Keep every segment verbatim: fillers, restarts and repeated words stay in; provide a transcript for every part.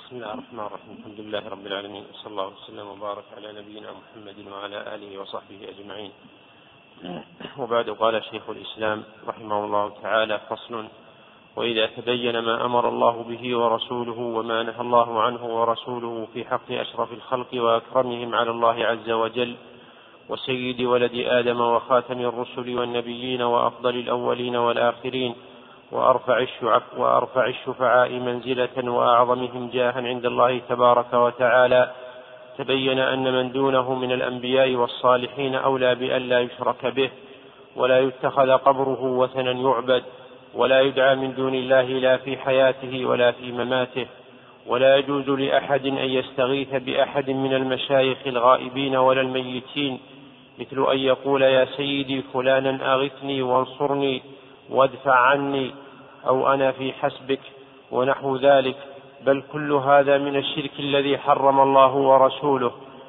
بسم الله الرحمن الرحيم. الحمد لله رب العالمين، صلى الله وسلم وبارك على نبينا محمد وعلى آله وصحبه أجمعين. وبعد، قال شيخ الإسلام رحمه الله تعالى: فصل: وإذا تبين ما أمر الله به ورسوله وما نهى الله عنه ورسوله في حق أشرف الخلق وأكرمهم على الله عز وجل وسيد ولد آدم وخاتم الرسل والنبيين وأفضل الأولين والآخرين وأرفع الشعب وأرفع الشفعاء منزلة وأعظمهم جاها عند الله تبارك وتعالى، تبين أن من دونه من الأنبياء والصالحين أولى بأن لا يشرك به ولا يتخذ قبره وثنا يعبد، ولا يدعى من دون الله لا في حياته ولا في مماته، ولا يجوز لأحد أن يستغيث بأحد من المشايخ الغائبين ولا الميتين، مثل أن يقول: يا سيدي فلانا أغثني وانصرني وادفع عني، أو أنا في حسبك، ونحو ذلك. بل كل هذا من الشرك الذي حرم الله ورسوله،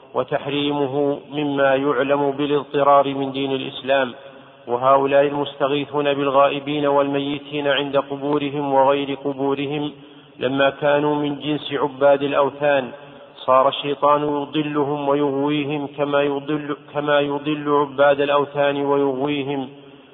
وتحريمه مما يعلم بالاضطرار من دين الإسلام. وهؤلاء المستغيثون بالغائبين والميتين عند قبورهم وغير قبورهم لما كانوا من جنس عباد الأوثان، صار الشيطان يضلهم ويغويهم كما يضل, كما يضل عباد الأوثان ويغويهم،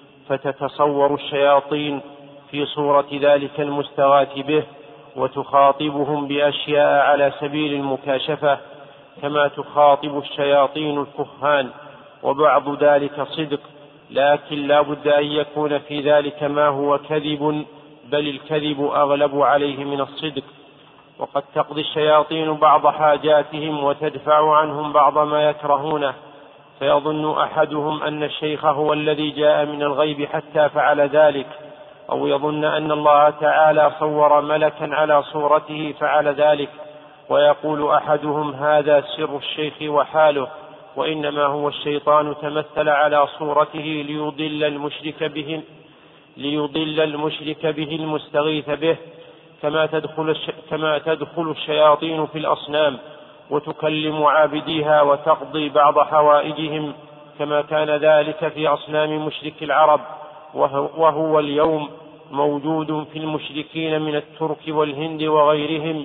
فتتصور الشياطين في صورة ذلك المستغاث به وتخاطبهم بأشياء على سبيل المكاشفة، كما تخاطب الشياطين الكهان، وبعض ذلك صدق، لكن لا بد أن يكون في ذلك ما هو كذب، بل الكذب أغلب عليه من الصدق. وقد تقضي الشياطين بعض حاجاتهم وتدفع عنهم بعض ما يكرهونه، فيظن أحدهم أن الشيخ هو الذي جاء من الغيب حتى فعل ذلك، أو يظن أن الله تعالى صور ملكا على صورته فعل ذلك، ويقول أحدهم: هذا سر الشيخ وحاله، وإنما هو الشيطان تمثل على صورته ليضل المشرك به ليضل المشرك به المستغيث به، كما تدخل, الش... كما تدخل الشياطين في الأصنام وتكلم عابديها وتقضي بعض حوائجهم، كما كان ذلك في أصنام مشرك العرب، وهو, وهو اليوم موجود في المشركين من الترك والهند وغيرهم.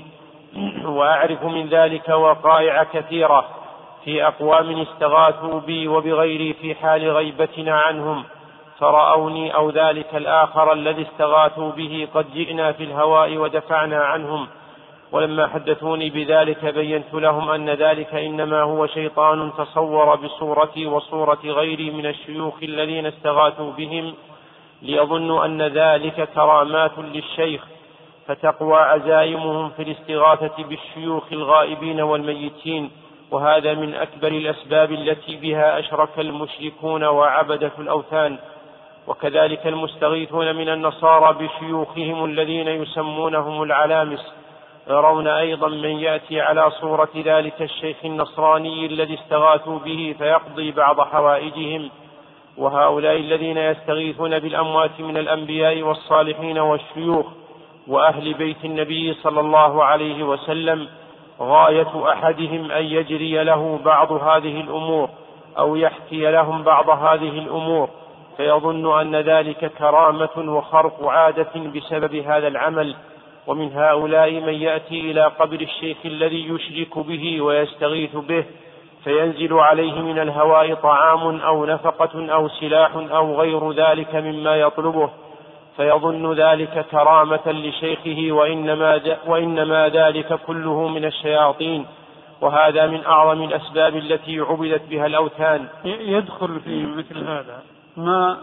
وأعرف من ذلك وقائع كثيرة في أقوام استغاثوا بي وبغيري في حال غيبتنا عنهم، فرأوني أو ذلك الآخر الذي استغاثوا به قد جئنا في الهواء ودفعنا عنهم، ولما حدثوني بذلك بينت لهم أن ذلك إنما هو شيطان تصور بصورتي وصورة غيري من الشيوخ الذين استغاثوا بهم، ليظنوا أن ذلك كرامات للشيخ، فتقوى عزائمهم في الاستغاثة بالشيوخ الغائبين والميتين. وهذا من أكبر الأسباب التي بها أشرك المشركون وعبدة الأوثان. وكذلك المستغيثون من النصارى بشيوخهم الذين يسمونهم العلامس، يرون أيضا من يأتي على صورة ذلك الشيخ النصراني الذي استغاثوا به فيقضي بعض حوائجهم. وهؤلاء الذين يستغيثون بالأموات من الأنبياء والصالحين والشيوخ وأهل بيت النبي صلى الله عليه وسلم، غاية أحدهم أن يجري له بعض هذه الأمور أو يحكي لهم بعض هذه الأمور، فيظن أن ذلك كرامة وخرق عادة بسبب هذا العمل. ومن هؤلاء من يأتي إلى قبر الشيخ الذي يشرك به ويستغيث به، فينزل عليه من الهواء طعام أو نفقة أو سلاح أو غير ذلك مما يطلبه، فيظن ذلك كرامة لشيخه، وإنما, وإنما ذلك كله من الشياطين. وهذا من أعظم الأسباب التي عبدت بها الأوثان. يدخل في مثل هذا ما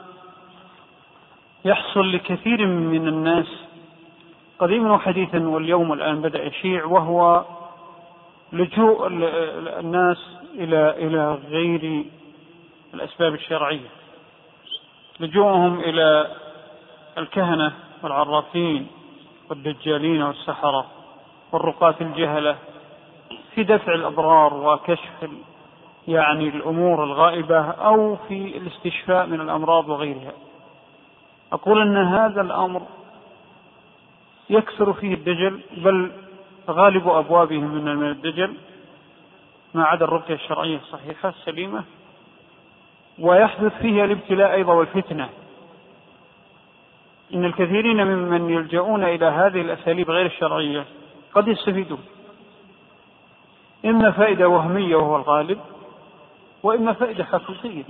يحصل لكثير من الناس قديما وحديثا، واليوم الآن بدأ يشيع، وهو لجوء الناس إلى إلى غير الأسباب الشرعية، لجوءهم إلى الكهنة والعرافين والدجالين والسحرة والرقاة الجهلة في دفع الأضرار وكشف يعني الأمور الغائبة، أو في الاستشفاء من الأمراض وغيرها. أقول أن هذا الأمر يكثر فيه الدجل، بل غالب أبوابه من الدجل ما عدا الرقية الشرعية الصحيحة السليمة، ويحدث فيها الابتلاء أيضا والفتنة. إن الكثيرين ممن يلجؤون إلى هذه الأساليب غير الشرعية قد يستفيدون إما فائدة وهمية وهو الغالب، وإما فائدة حقيقية.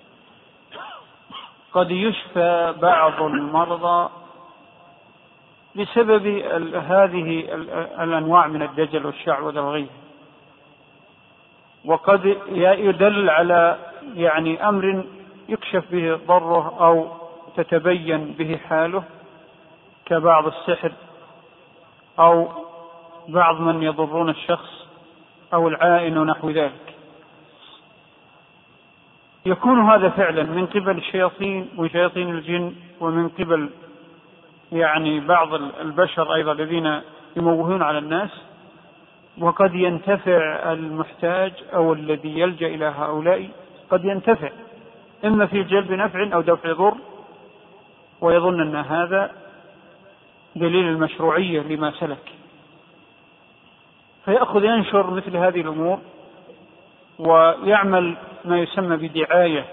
قد يشفى بعض المرضى بسبب هذه الأنواع من الدجل والشعوذة وغيره، وقد يدل على يعني أمر يكشف به ضره أو تتبين به حاله، كبعض السحر أو بعض من يضرون الشخص أو العائن ونحو ذلك. يكون هذا فعلا من قبل الشياطين وشياطين الجن، ومن قبل يعني بعض البشر أيضا الذين يموهون على الناس. وقد ينتفع المحتاج أو الذي يلجأ إلى هؤلاء، قد ينتفع إما في جلب نفع أو دفع ضر، ويظن أن هذا دليل المشروعية لما سلك، فيأخذ ينشر مثل هذه الأمور ويعمل ما يسمى بدعاية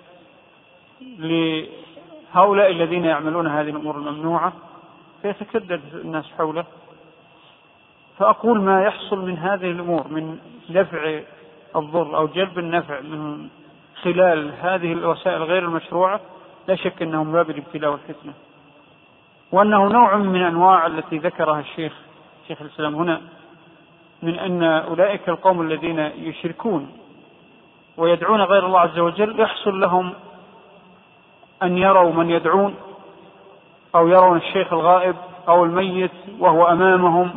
لهؤلاء الذين يعملون هذه الأمور الممنوعة، فيتكدد الناس حوله. فأقول ما يحصل من هذه الأمور من دفع الضر أو جلب النفع من خلال هذه الوسائل غير المشروعة، لا شك أنه من باب الابتلاء والفتنة، وأنه نوع من أنواع التي ذكرها الشيخ شيخ الإسلام هنا، من أن أولئك القوم الذين يشركون ويدعون غير الله عز وجل يحصل لهم أن يروا من يدعون أو يرون الشيخ الغائب أو الميت وهو أمامهم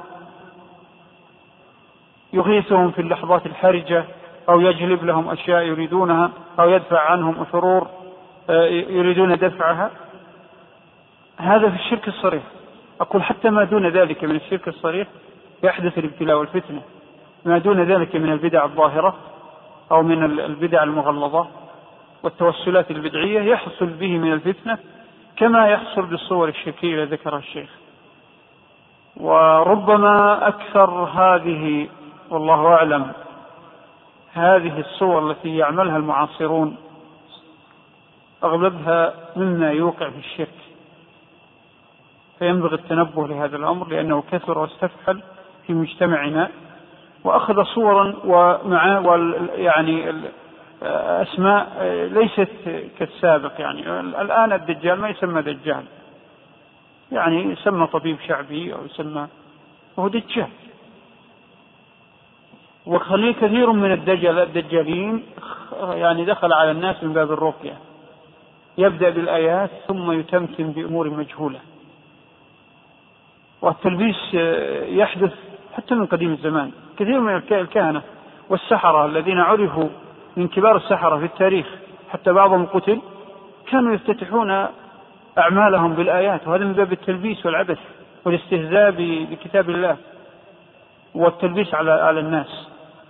يغيثهم في اللحظات الحرجة، أو يجلب لهم أشياء يريدونها، أو يدفع عنهم شرور يريدون دفعها. هذا في الشرك الصريح. أقول حتى ما دون ذلك من الشرك الصريح يحدث الابتلاء والفتنة، ما دون ذلك من البدع الظاهرة أو من البدع المغلظة والتوسلات البدعية يحصل به من الفتنة كما يحصل بالصور الشركية التي ذكرها الشيخ. وربما أكثر هذه والله أعلم هذه الصور التي يعملها المعاصرون أغلبها مما يوقع في الشرك، فينبغي التنبه لهذا الأمر لأنه كثر واستفحل في مجتمعنا، وأخذ صورا ومع يعني أسماء ليست كالسابق. يعني الآن الدجال ما يسمى دجال، يعني يسمى طبيب شعبي أو يسمى، وهو دجال. وخلي كثير من الدجال الدجالين يعني دخل على الناس من باب الرقية، يبدأ بالآيات ثم يتمكن بأمور مجهولة. والتلبيس يحدث حتى من قديم الزمان. كثير من الكهنة والسحرة الذين عرفوا من كبار السحرة في التاريخ حتى بعضهم قتل، كانوا يفتتحون أعمالهم بالآيات، وهذا من باب التلبيس والعبث والاستهزاء بكتاب الله والتلبيس على على الناس.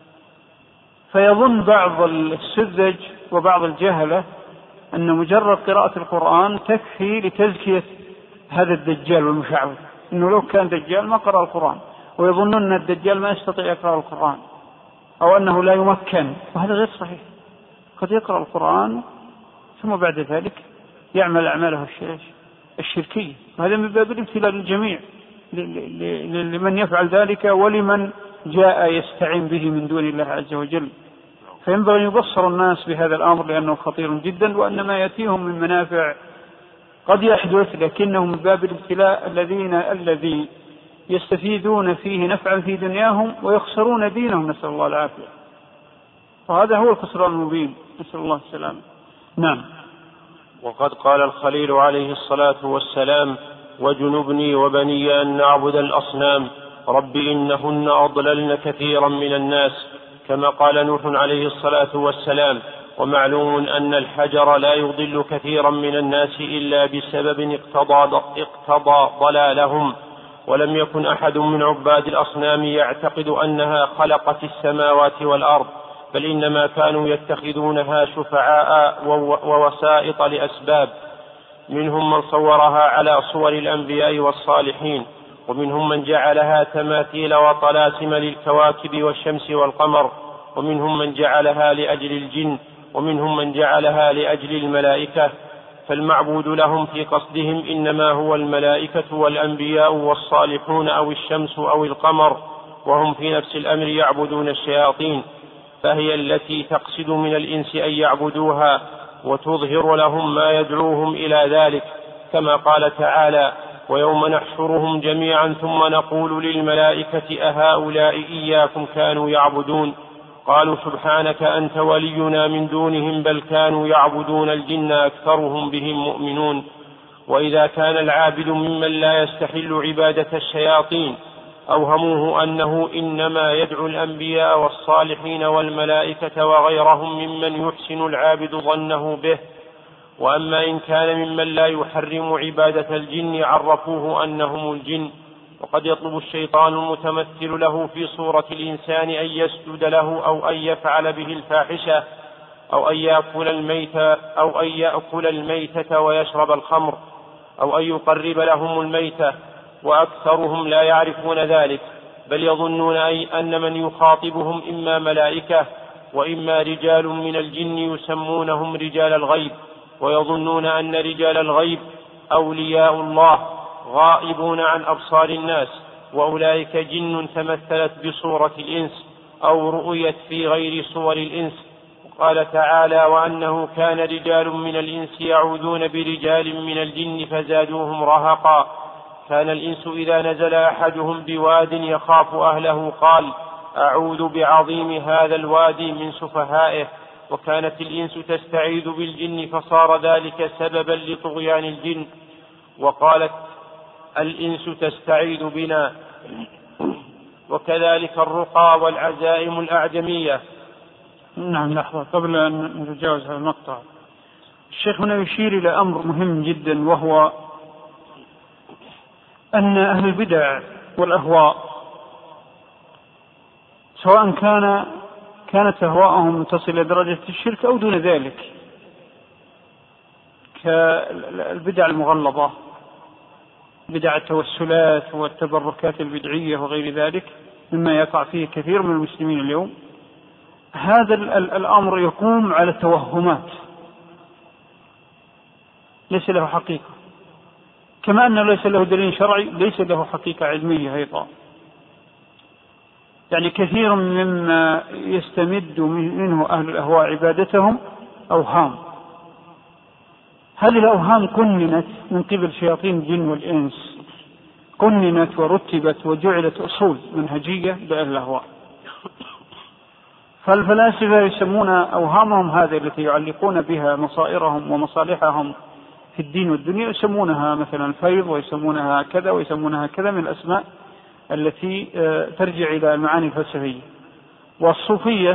فيظن بعض السذج وبعض الجهلة أن مجرد قراءة القرآن تكفي لتزكية هذا الدجال والمشعوذ، إنه لو كان دجال ما قرأ القرآن، ويظنون أن الدجال ما يستطيع يقرأ القرآن أو أنه لا يمكن، وهذا غير صحيح. قد يقرأ القرآن ثم بعد ذلك يعمل أعماله الشركية، وهذا من باب الابتلاء للجميع، لمن يفعل ذلك ولمن جاء يستعين به من دون الله عز وجل. فينبغي أن يبصر الناس بهذا الأمر لأنه خطير جدا، وأن ما يأتيهم من منافع قد يحدث لكنه من باب الابتلاء الذين الذي يستفيدون فيه نفعا في دنياهم ويخسرون دينهم، نسأل الله العافية. وهذا هو الخسران المبين، نسأل الله السلامة. نعم. وقد قال الخليل عليه الصلاة والسلام: وجنبني وبني أن نعبد الأصنام رب إنهن أضللن كثيرا من الناس، كما قال نوح عليه الصلاة والسلام. ومعلوم أن الحجر لا يضل كثيرا من الناس إلا بسبب اقتضى, اقتضى ضلالهم، ولم يكن أحد من عباد الأصنام يعتقد أنها خلقت السماوات والأرض، بل إنما كانوا يتخذونها شفعاء ووسائط لأسباب، منهم من صورها على صور الأنبياء والصالحين، ومنهم من جعلها تماثيل وطلاسم للكواكب والشمس والقمر، ومنهم من جعلها لأجل الجن، ومنهم من جعلها لأجل الملائكة. فالمعبود لهم في قصدهم إنما هو الملائكة والأنبياء والصالحون أو الشمس أو القمر، وهم في نفس الأمر يعبدون الشياطين، فهي التي تقصد من الإنس أن يعبدوها وتظهر لهم ما يدعوهم إلى ذلك، كما قال تعالى: ويوم نحشرهم جميعا ثم نقول للملائكة أهؤلاء إياكم كانوا يعبدون قالوا سبحانك أنت ولينا من دونهم بل كانوا يعبدون الجن أكثرهم بهم مؤمنون. وإذا كان العابد ممن لا يستحل عبادة الشياطين أوهموه أنه إنما يدعو الأنبياء والصالحين والملائكة وغيرهم ممن يحسن العابد ظنه به. وأما إن كان ممن لا يحرم عبادة الجن عرفوه أنهم الجن، وقد يطلب الشيطان المتمثل له في صورة الإنسان أن يسجد له أو أن يفعل به الفاحشة أو أن يأكل الميتة أو أن يأكل الميتة ويشرب الخمر أو أن يقرب لهم الميتة، وأكثرهم لا يعرفون ذلك، بل يظنون أن من يخاطبهم إما ملائكة وإما رجال من الجن يسمونهم رجال الغيب، ويظنون أن رجال الغيب أولياء الله غائبون عن أبصار الناس، وأولئك جن تمثلت بصورة الإنس أو رؤيت في غير صور الإنس. قال تعالى: وأنه كان رجال من الإنس يعوذون برجال من الجن فزادوهم رهقا. كان الإنس إذا نزل أحدهم بواد يخاف أهله قال: أعوذ بعظيم هذا الوادي من سفهائه. وكانت الإنس تستعيذ بالجن فصار ذلك سببا لطغيان الجن. وقالت الإنس تستعيذ بنا. وكذلك الرقى والعزائم الأعجمية. نعم، لحظة قبل أن نتجاوز هذا المقطع. الشيخ هنا يشير إلى أمر مهم جدا، وهو أن أهل البدع والأهواء سواء كان كانت أهواءهم تصل إلى درجة الشرك أو دون ذلك، كالبدع المغلظة، بدع التوسلات والتبركات البدعية وغير ذلك مما يقع فيه كثير من المسلمين اليوم، هذا الأمر يقوم على التوهمات ليس له حقيقة، كما أنه ليس له دليل شرعي ليس له حقيقة علمية أيضا. يعني كثير مما يستمد منه أهل الأهواء عبادتهم أوهام. هذه الأوهام كننت من قبل شياطين الجن والإنس، كننت ورتبت وجعلت أصول منهجية لأهل الأهواء. فالفلاسفة يسمون أوهامهم هذه التي يعلقون بها مصائرهم ومصالحهم في الدين والدنيا يسمونها مثلا الفيض، ويسمونها كذا ويسمونها كذا من الأسماء التي ترجع إلى المعاني الفلسفية. والصوفية،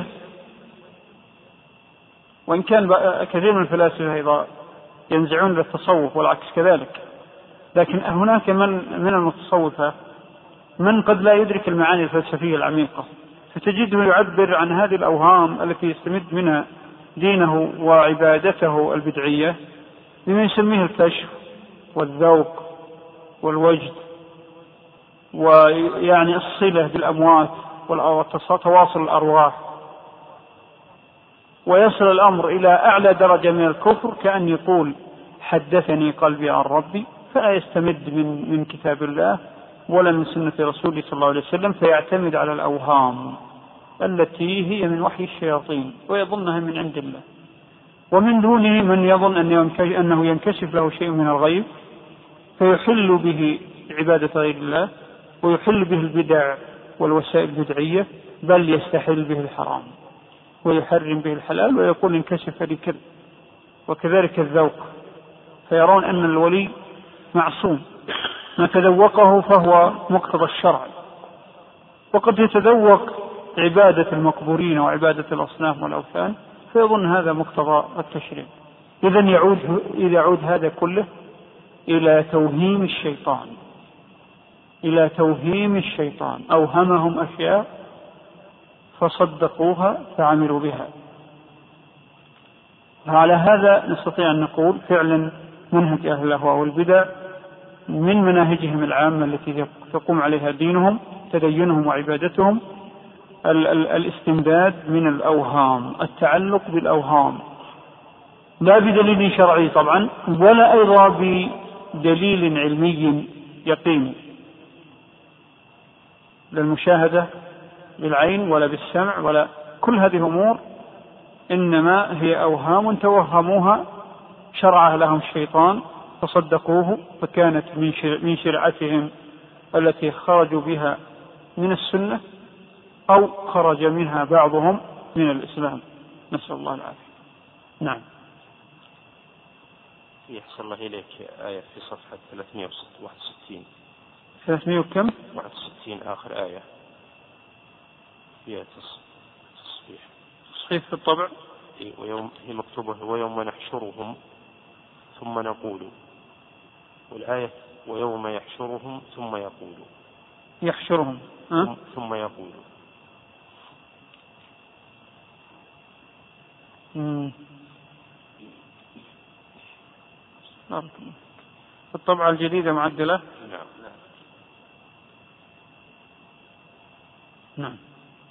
وإن كان كثير من الفلاسفة أيضا ينزعون للتصوف والعكس كذلك، لكن هناك من من المتصوفة من قد لا يدرك المعاني الفلسفية العميقة، فتجده يعبر عن هذه الأوهام التي يستمد منها دينه وعبادته البدعية بما يسميه الكشف والذوق والوجد، ويعني الصلة بالأموات وتواصل الأرواح، ويصل الأمر إلى أعلى درجة من الكفر، كأن يقول حدثني قلبي عن ربي، فلا يستمد من من كتاب الله ولا من سنة رسوله صلى الله عليه وسلم، فيعتمد على الأوهام التي هي من وحي الشياطين ويظنها من عند الله. ومن دونه من يظن أنه ينكشف له شيء من الغيب فيحل به عبادة غير الله ويحل به البدع والوسائل البدعية، بل يستحل به الحرام ويحرم به الحلال ويقول انكشف لي كذا. وكذلك الذوق، فيرون أن الولي معصوم، ما تذوقه فهو مقتضى الشرع، وقد يتذوق عبادة المقبورين وعبادة الأصنام والأوثان فيظن هذا مقتضى التشريع. إذن يعود, يعود هذا كله إلى توهيم الشيطان، إلى توهيم الشيطان أوهمهم أشياء فصدقوها فعملوا بها. وعلى هذا نستطيع أن نقول فعلا منهج أهل الأهواء والبدع من مناهجهم العامة التي تقوم عليها دينهم تدينهم وعبادتهم ال- ال- الاستمداد من الأوهام، التعلق بالأوهام، لا بدليل شرعي طبعا ولا أيضا بدليل علمي يقين، لا المشاهدة بالعين ولا بالسمع ولا كل هذه أمور إنما هي أوهام توهموها شرعها لهم الشيطان فصدقوه فكانت من شرعتهم التي خرجوا بها من السنة أو خرج منها بعضهم من الإسلام، نسأل الله العافية. نعم. يحصل الله إليك آية في صفحة ثلاثمائة وواحد وستين ثلاثمائة وكم؟ واحد وستين آخر آية فيها تصحيح تصحيح في الطبع. ويوم هي مكتوبة ويوم نحشرهم ثم نقول، والآية ويوم يحشرهم ثم يقول يحشرهم أه؟ ثم يقول. مم. الطبعة الجديدة معدلة. نعم نعم.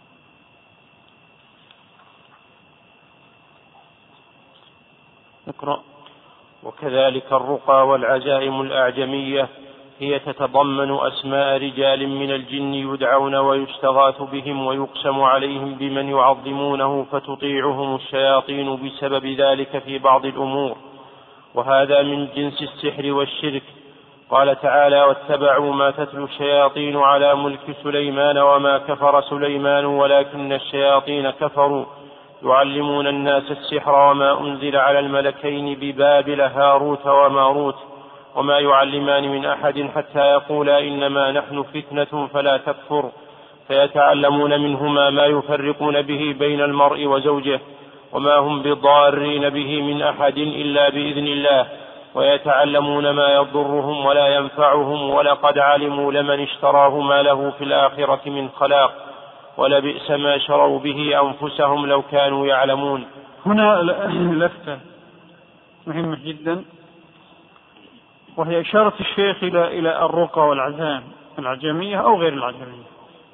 اقرأ. وكذلك الرقى والعزائم الأعجمية هي تتضمن أسماء رجال من الجن يدعون ويستغاث بهم ويقسم عليهم بمن يعظمونه فتطيعهم الشياطين بسبب ذلك في بعض الأمور، وهذا من جنس السحر والشرك. قال تعالى واتبعوا ما تتلو الشياطين على ملك سليمان وما كفر سليمان ولكن الشياطين كفروا يعلمون الناس السحر وما أنزل على الملكين ببابل هاروت وماروت وما يعلمان من أحد حتى يقولا إنما نحن فتنة فلا تكفر، فيتعلمون منهما ما يفرقون به بين المرء وزوجه وما هم بضارين به من أحد إلا بإذن الله، ويتعلمون ما يضرهم ولا ينفعهم ولقد علموا لمن اشتراه ما له في الآخرة من خلاق ولبئس ما شروا به أنفسهم لو كانوا يعلمون. هنا لفتة مهمة جدا، وهي إشارة الشيخ إلى إلى الرقى والعزائم العجمية أو غير العجمية.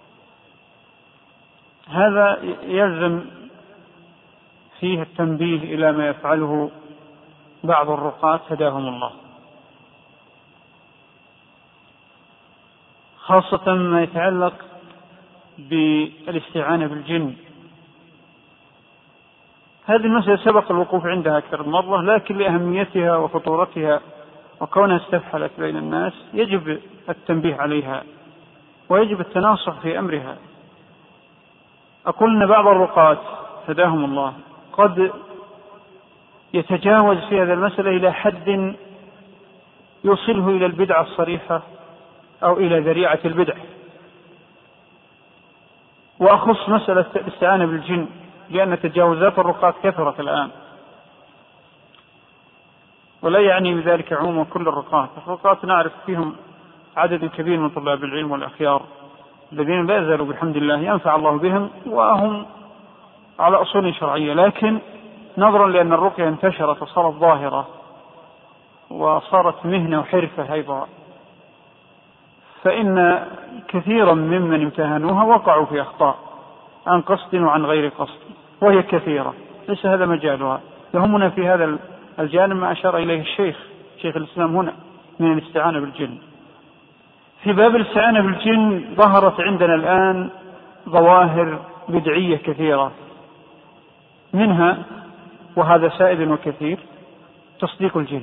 هذا يلزم فيه التنبيه إلى ما يفعله بعض الرقاة هداهم الله، خاصة ما يتعلق بالاستعانة بالجن. هذه المسألة سبق الوقوف عندها أكثر من مرة، لكن لأهميتها وخطورتها وكونها استفحلت بين الناس يجب التنبيه عليها ويجب التناصح في أمرها. أقول أن بعض الرقاة هداهم الله قد يتجاوز في هذا المسألة إلى حد يوصله إلى البدعة الصريحة أو إلى ذريعة البدع. وأخص مسألة الاستعانة بالجن لأن تجاوزات الرقاة كثرت الآن، ولا يعني بذلك عموما كل الرقاة. الرقاة نعرف فيهم عدد كبير من طلاب العلم والأخيار الذين لا يزالوا بحمد الله ينفع الله بهم وهم على أصول شرعية، لكن نظرا لأن الرقية انتشرت وصارت ظاهرة وصارت مهنة وحرفة أيضا، فإن كثيرا ممن امتهنوها وقعوا في أخطاء عن قصد وعن غير قصد، وهي كثيرة ليس هذا مجالها. يهمنا في هذا الجانب ما أشار إليه الشيخ شيخ الإسلام هنا من الاستعانة بالجن. في باب الاستعانة بالجن ظهرت عندنا الآن ظواهر بدعية كثيرة، منها وهذا سائد وكثير تصديق الجن.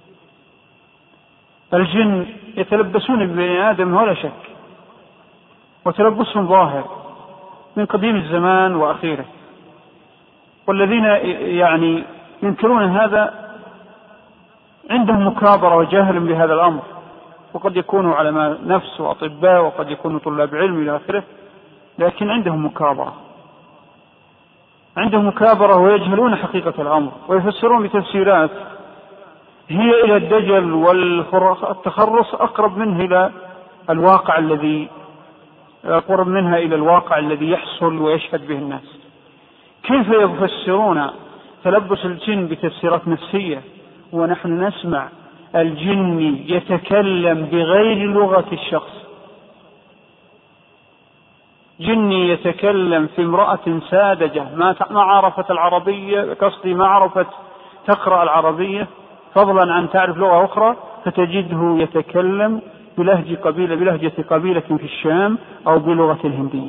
الجن يتلبسون ببني آدم ولا شك، وتلبسهم ظاهر من قديم الزمان وأخيره، والذين يعني ينكرون هذا عندهم مكابرة وجهل بهذا الأمر، وقد يكونوا علماء نفس وأطباء وقد يكونوا طلاب علم إلى آخره، لكن عندهم مكابرة عندهم مكابرة ويجهلون حقيقة الأمر ويفسرون بتفسيرات هي إلى الدجل والتخرص أقرب منه إلى الواقع الذي أقرب منها إلى الواقع الذي يحصل ويشهد به الناس. كيف يفسرون تلبس الجن بتفسيرات نفسية ونحن نسمع الجن يتكلم بغير لغة الشخص؟ جني يتكلم في امرأة ساذجة ما عرفت العربية، قصدي ما عرفت تقرأ العربية فضلا عن تعرف لغة أخرى، فتجده يتكلم بلهجة قبيلة بلهجة قبيلة في الشام أو بلغة الهندية.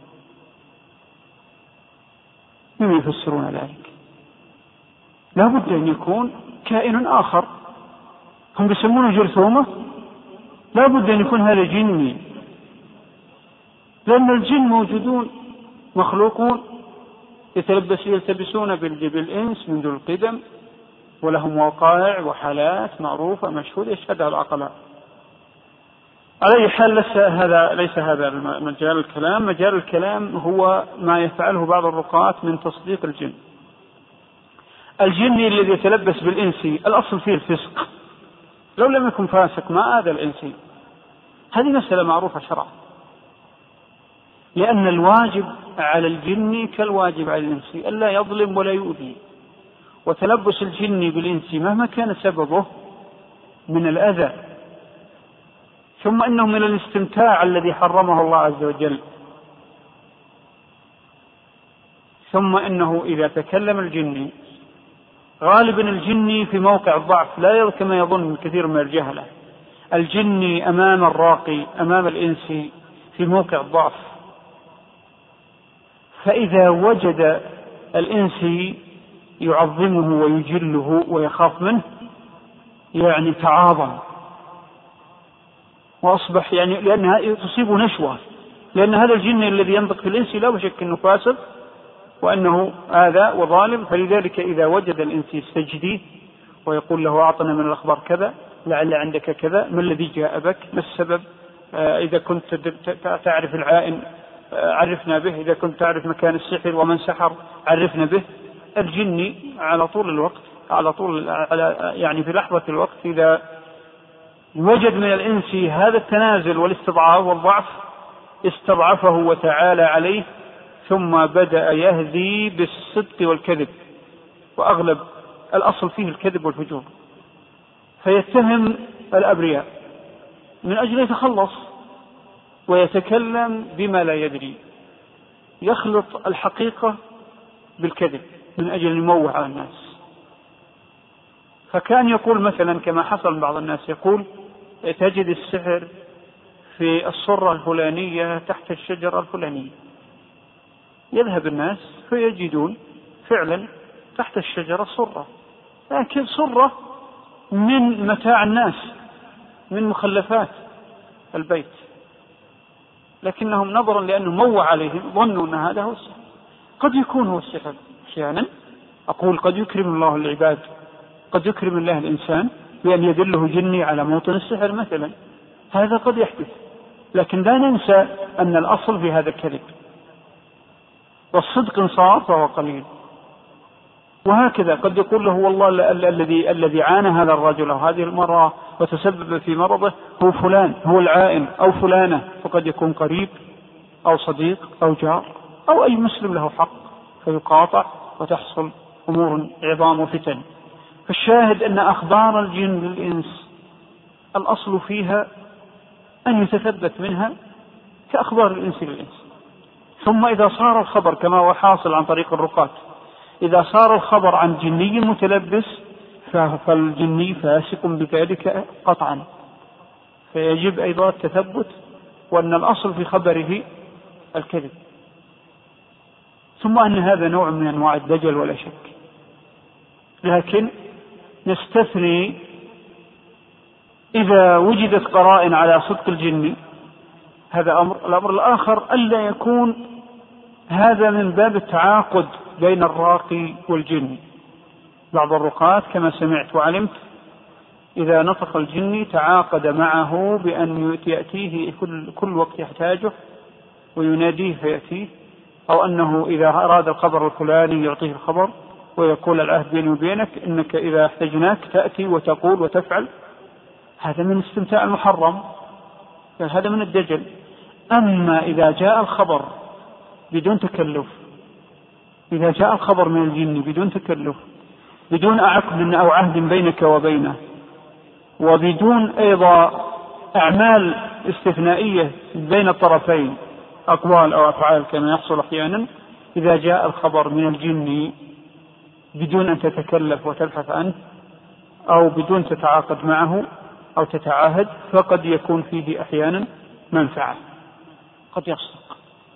مما يفسرون ذلك؟ لا بد أن يكون كائن آخر. هم بيسمونه جرثومة، لا بد أن يكون هذا جني، لأن الجن موجودون مخلوقون يتلبس يلتبسون بالإنس منذ القدم، ولهم وقائع وحالات معروفة مشهودة يشهدها العقلاء. على أي حال ليس هذا ليس هذا مجال الكلام. مجال الكلام هو ما يفعله بعض الرقاة من تصديق الجن. الجن الذي يتلبس بالإنسي الأصل فيه الفسق، لو لم يكن فاسق ما آذى الإنسي. هذه مسألة معروفة شرعا، لأن الواجب على الجن كالواجب على الإنسي ألا يظلم ولا يؤذي. وتلبس الجن بالإنسي مهما كان سببه من الأذى، ثم إنه من الاستمتاع الذي حرمه الله عز وجل. ثم إنه إذا تكلم الجن، غالبا الجن في موقع الضعف، لا كما يظن كثير من الجهلة. الجن أمام الراقي أمام الإنسي في موقع الضعف، فإذا وجد الإنسي يعظمه ويجله ويخاف منه يعني تعاظم وأصبح يعني لأنها تصيب نشوة، لأن هذا الجن الذي ينطق في الإنسي لا بشك أنه فاسق وأنه آذى وظالم. فلذلك إذا وجد الإنسي يستجديه ويقول له أعطنا من الأخبار كذا، لعل عندك كذا، ما الذي جاء بك، ما السبب، آه إذا كنت تعرف العائن آه عرفنا به، إذا كنت تعرف مكان السحر ومن سحر عرفنا به. الجن على طول الوقت على طول على يعني في لحظة الوقت إذا وجد من الإنس هذا التنازل والاستضعاف والضعف استضعفه وتعالى عليه، ثم بدأ يهذي بالصدق والكذب، وأغلب الأصل فيه الكذب والفجور، فيتهم الأبرياء من أجل يتخلص ويتكلم بما لا يدري، يخلط الحقيقة بالكذب من أجل يموه على الناس. فكان يقول مثلا كما حصل بعض الناس، يقول تجد السحر في الصرة الفلانية تحت الشجرة الفلانية، يذهب الناس فيجدون فعلا تحت الشجرة صرة، لكن صرة من متاع الناس من مخلفات البيت، لكنهم نظرا لأنه موه عليهم ظنوا أن هذا هو السحر. قد يكون هو السحر أحيانا، أقول قد يكرم الله العباد، قد يكرم الله الإنسان بأن يدله جني على موطن السحر مثلا، هذا قد يحدث، لكن لا ننسى أن الأصل في هذا الكذب، والصدق صار فهو قليل. وهكذا قد يقول له والله الذي الذي عانى هذا الرجل أو هذه المرأة وتسبب في مرضه هو فلان، هو العائن أو فلانة، فقد يكون قريب أو صديق أو جار أو أي مسلم له حق، فيقاطع وتحصل أمور عظام وفتن. فالشاهد أن أخبار الجن للإنس الأصل فيها أن يتثبت منها كأخبار الإنس للإنس. ثم إذا صار الخبر كما هو حاصل عن طريق الرقاة، إذا صار الخبر عن جني متلبس فالجني فاسق بذلك قطعا، فيجب أيضا التثبت، وأن الأصل في خبره الكذب. ثم أن هذا نوع من أنواع الدجل ولا شك، لكن نستثني إذا وجدت قرائن على صدق الجن، هذا أمر. الأمر الآخر ألا يكون هذا من باب التعاقد بين الراقي والجن. بعض الرقاة كما سمعت وعلمت إذا نطق الجن تعاقد معه بأن يأتيه كل, كل وقت يحتاجه ويناديه فيأتيه، أو أنه إذا أراد الخبر الفلاني يعطيه الخبر ويقول العهد بيني وبينك إنك إذا احتجناك تأتي وتقول وتفعل. هذا من استمتاع المحرم، هذا من الدجل. أما إذا جاء الخبر بدون تكلف، إذا جاء الخبر من الجن بدون تكلف، بدون عقد أو عهد بينك وبينه، وبدون أيضا أعمال استثنائية بين الطرفين، أقوال أو أفعال كما يحصل أحيانا، إذا جاء الخبر من الجن بدون أن تتكلف وتبحث عنه أو بدون تتعاقد معه، أو تتعاهد فقد يكون فيه أحيانا منفعة، قد يصدق.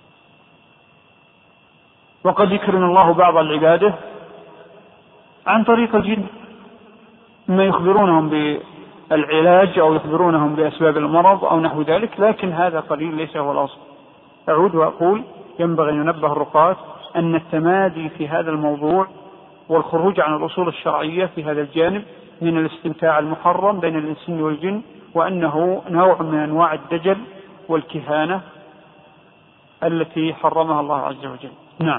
وقد يكرم الله بعض العبادة عن طريق الجن، ما يخبرونهم بالعلاج أو يخبرونهم بأسباب المرض أو نحو ذلك، لكن هذا قليل ليس هو الأصل. أعود وأقول ينبغي أن ينبه الرقاة أن التمادي في هذا الموضوع والخروج عن الأصول الشرعية في هذا الجانب من الاستمتاع المحرم بين الإنس والجن، وأنه نوع من أنواع الدجل والكهانة التي حرمها الله عز وجل. نعم.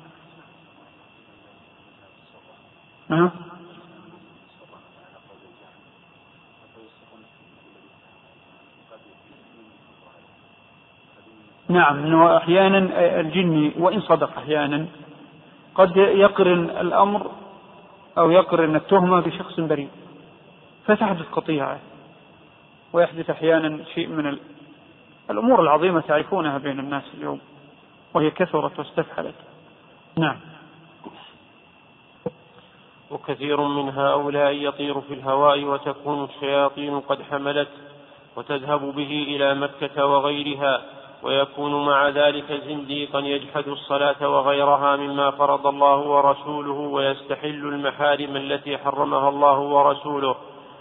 أه؟ نعم، أنه أحيانا الجن وإن صدق أحيانا قد يقرن الأمر أو يقرن التهمة بشخص بريء فتحدث قطيعة، ويحدث أحيانا شيء من الأمور العظيمة تعرفونها بين الناس اليوم وهي كثرت واستفحلت. نعم. وكثير من هؤلاء يطير في الهواء وتكون الشياطين قد حملت وتذهب به إلى مكة وغيرها، ويكون مع ذلك زنديقا يجحد الصلاة وغيرها مما فرض الله ورسوله ويستحل المحارم التي حرمها الله ورسوله،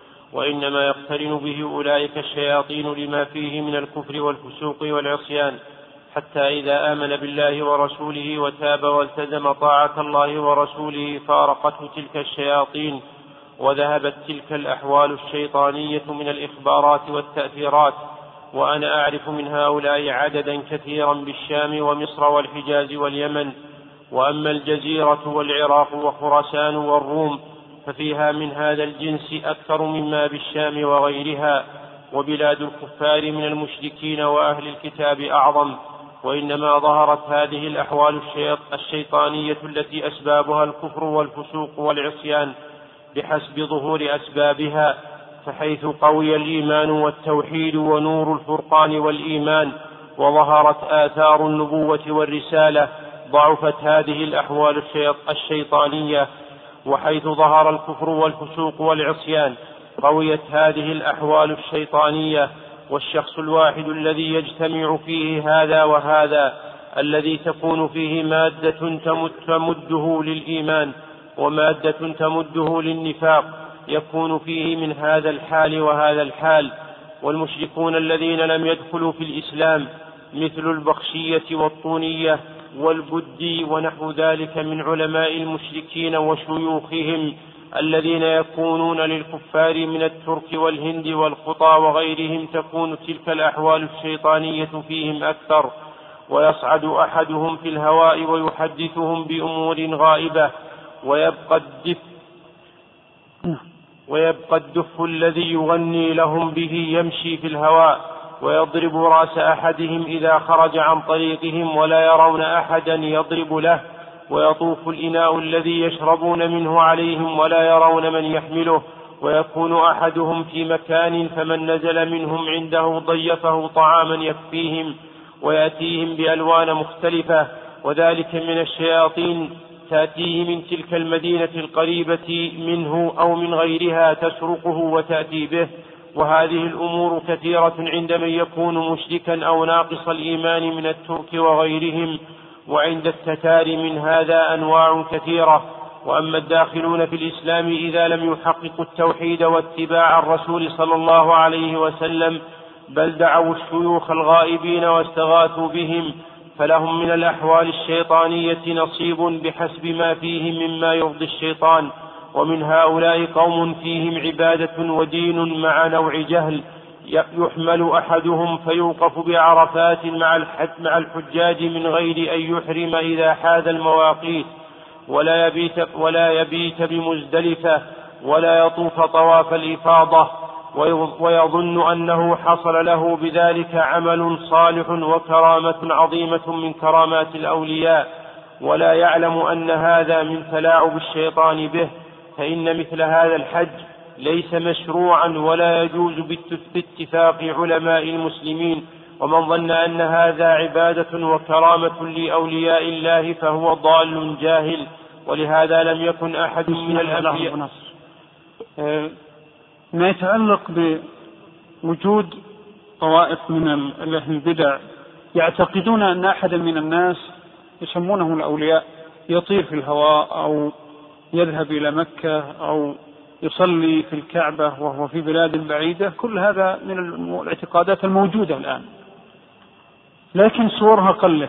وإنما يقترن به أولئك الشياطين لما فيه من الكفر والفسوق والعصيان، حتى إذا آمن بالله ورسوله وتاب والتزم طاعة الله ورسوله فارقته تلك الشياطين، وذهبت تلك الأحوال الشيطانية من الإخبارات والتأثيرات. وأنا أعرف من هؤلاء عددا كثيرا بالشام ومصر والحجاز واليمن. وأما الجزيرة والعراق وخراسان والروم ففيها من هذا الجنس أكثر مما بالشام وغيرها، وبلاد الكفار من المشركين وأهل الكتاب أعظم. وإنما ظهرت هذه الأحوال الشيطانية التي أسبابها الكفر والفسوق والعصيان بحسب ظهور أسبابها، فحيث قوي الإيمان والتوحيد ونور الفرقان والإيمان وظهرت آثار النبوة والرسالة ضعفت هذه الأحوال الشيطانية، وحيث ظهر الكفر والفسوق والعصيان قويت هذه الأحوال الشيطانية. والشخص الواحد الذي يجتمع فيه هذا وهذا، الذي تكون فيه مادة تمده للإيمان ومادة تمده للنفاق، يكون فيه من هذا الحال وهذا الحال. والمشركون الذين لم يدخلوا في الإسلام مثل البخشية والطونية والبدي ونحو ذلك من علماء المشركين وشيوخهم الذين يكونون للكفار من الترك والهند والخطى وغيرهم، تكون تلك الأحوال الشيطانية فيهم أكثر، ويصعد أحدهم في الهواء ويحدثهم بأمور غائبة، ويبقى الدف ويبقى الدف الذي يغني لهم به يمشي في الهواء ويضرب رأس أحدهم إذا خرج عن طريقهم ولا يرون أحدا يضرب له، ويطوف الإناء الذي يشربون منه عليهم ولا يرون من يحمله، ويكون أحدهم في مكان فمن نزل منهم عنده ضيفه طعاما يكفيهم، ويأتيهم بألوان مختلفة، وذلك من الشياطين تأتيه من تلك المدينة القريبة منه أو من غيرها تسرقه وتأتي به. وهذه الأمور كثيرة عند من يكون مشركا أو ناقص الإيمان من الترك وغيرهم، وعند التتار من هذا أنواع كثيرة. وأما الداخلون في الإسلام إذا لم يحققوا التوحيد واتباع الرسول صلى الله عليه وسلم بل دعوا الشيوخ الغائبين واستغاثوا بهم، فلهم من الأحوال الشيطانية نصيب بحسب ما فيهم مما يرضي الشيطان. ومن هؤلاء قوم فيهم عبادة ودين مع نوع جهل، يحمل أحدهم فيوقف بعرفات مع الحجاج من غير أن يحرم إذا حاذ المواقيت، ولا يبيت, ولا يبيت بمزدلفة، ولا يطوف طواف الإفاضة، ويظن أنه حصل له بذلك عمل صالح وكرامة عظيمة من كرامات الأولياء، ولا يعلم أن هذا من تلاعب الشيطان به. فإن مثل هذا الحج ليس مشروعا ولا يجوز باتفاق علماء المسلمين، ومن ظن أن هذا عبادة وكرامة لأولياء الله فهو ضال جاهل. ولهذا لم يكن أحد من الأنبياء. ما يتعلق وجود طوائف من أهل البدع يعتقدون أن أحدا من الناس يسمونه الأولياء يطير في الهواء أو يذهب إلى مكة أو يصلي في الكعبة وهو في بلاد بعيدة، كل هذا من الاعتقادات الموجودة الآن، لكن صورها قلت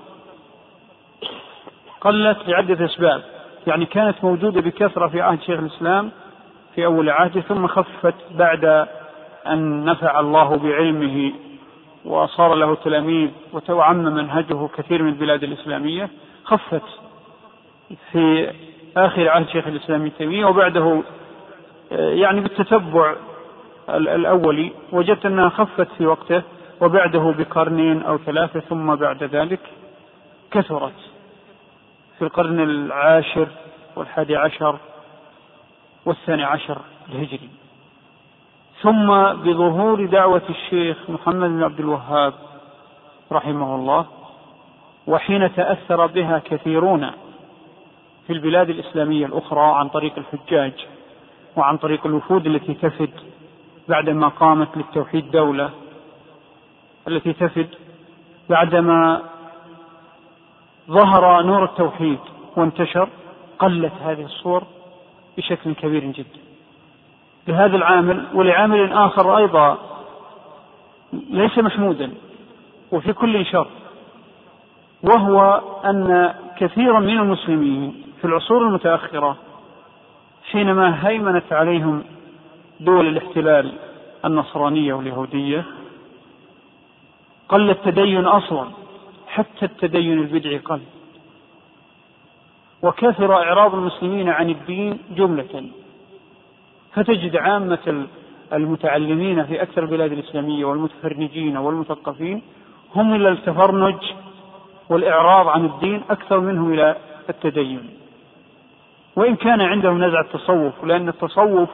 قلت لعدة أسباب. يعني كانت موجودة بكثرة في عهد شيخ الإسلام في أول عهده، ثم خفت بعد أن نفع الله بعلمه وصار له تلاميذ وتوعم منهجه كثير من البلاد الإسلامية، خفت في آخر عهد شيخ الإسلام ابن تيمية، وبعده يعني بالتتبع الأولي وجدت أنها خفت في وقته، وبعده بقرنين أو ثلاثة، ثم بعد ذلك كثرت في القرن العاشر والحادي عشر والثاني عشر الهجري، ثم بظهور دعوة الشيخ محمد بن عبد الوهاب رحمه الله، وحين تأثر بها كثيرون في البلاد الإسلامية الأخرى عن طريق الحجاج وعن طريق الوفود التي تفد بعدما قامت للتوحيد دولة التي تفد، بعدما ظهر نور التوحيد وانتشر، قلت هذه الصور بشكل كبير جدا لهذا العامل. ولعامل آخر أيضا ليس محمودا وفي كل شر، وهو أن كثيرا من المسلمين في العصور المتأخرة حينما هيمنت عليهم دول الاحتلال النصرانية واليهودية قل التدين أصلا، حتى التدين البدعي قل، وكثر إعراض المسلمين عن الدين جملة. فتجد عامة المتعلمين في أكثر البلاد الإسلامية والمتفرنجين والمثقفين هم إلى التفرنج والإعراض عن الدين أكثر منهم إلى التدين، وإن كان عندهم نزع التصوف، لأن التصوف